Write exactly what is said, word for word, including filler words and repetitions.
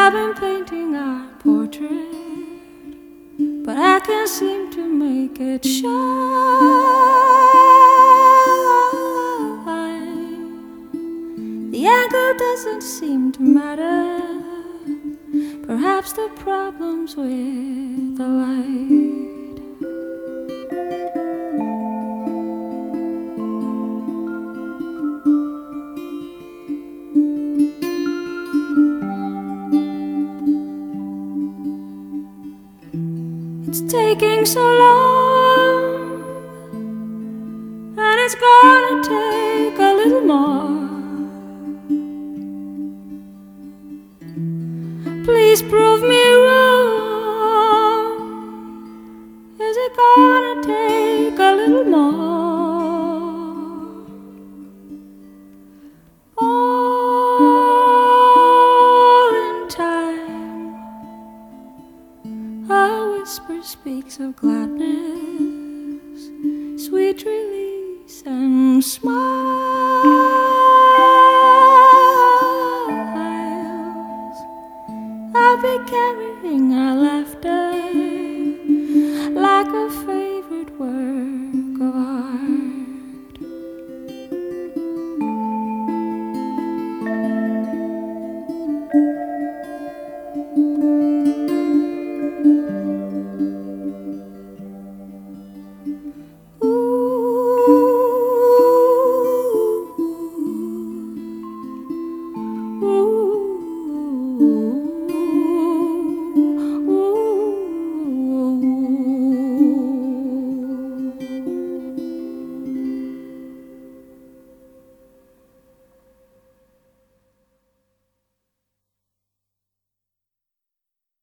I've been painting our portrait, but I can't seem to make it shine. The angle doesn't seem to matter. Perhaps the problem's with the light. It's taking so long, and it's gonna take a little more. Please prove me wrong. Is it gonna take a little more? All in time, a whisper speaks of gladness.